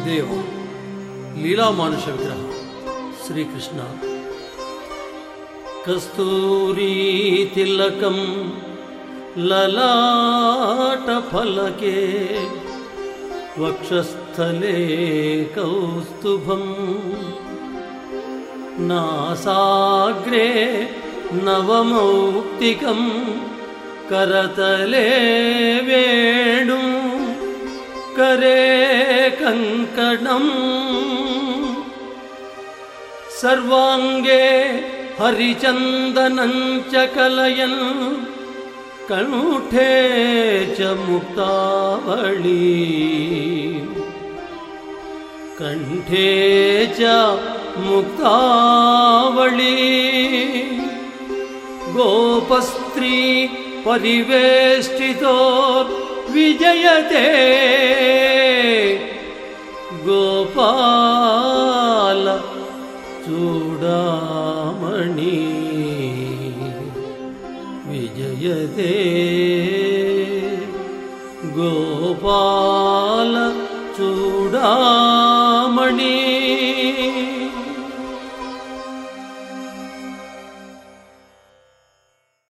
देव लीला मानुष विग्रह श्रीकृष्ण कस्तूरी तिलकं ललाटफलके वक्षस्थले कौस्तुभम् नासाग्रे नवमौक्तिकं करतले वेणुं करे कंकणं सर्वांगे हरिचन्दनं च कलयन् कंठे च मुक्तावली कंठे च मुक्तावली गोपस्त्री परिवेष्टितो विजयते गोपाल चूडामणि विजयते गोपाल चूडामणि।